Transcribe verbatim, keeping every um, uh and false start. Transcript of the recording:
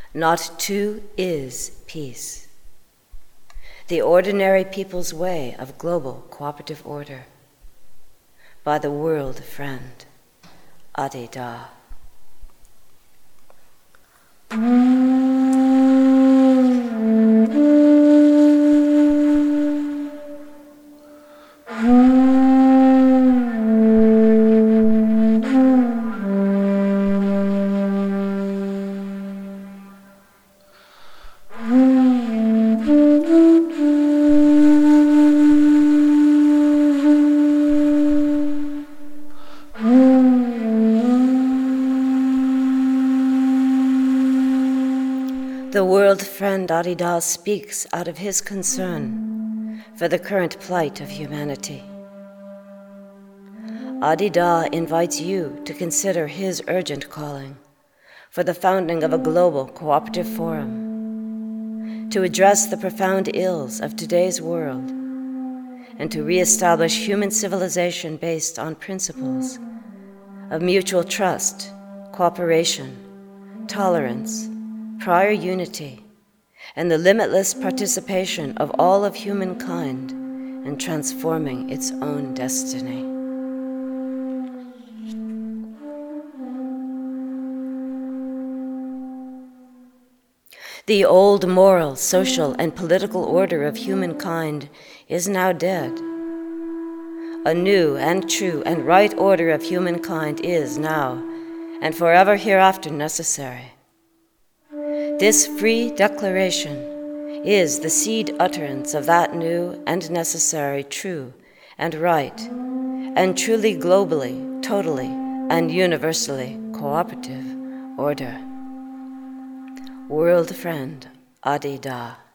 Not two is peace. The ordinary people's way of global cooperative order. By the world friend, Adi Da. The world friend Adi Da speaks out of his concern for the current plight of humanity. Adi Da invites you to consider his urgent calling for the founding of a global cooperative forum to address the profound ills of today's world and to reestablish human civilization based on principles of mutual trust, cooperation, tolerance, prior unity, and the limitless participation of all of humankind in transforming its own destiny. The old moral, social, and political order of humankind is now dead. A new and true and right order of humankind is now and forever hereafter necessary. This free declaration is the seed utterance of that new and necessary, true and right, and truly globally, totally, and universally cooperative order. World friend Adi Da.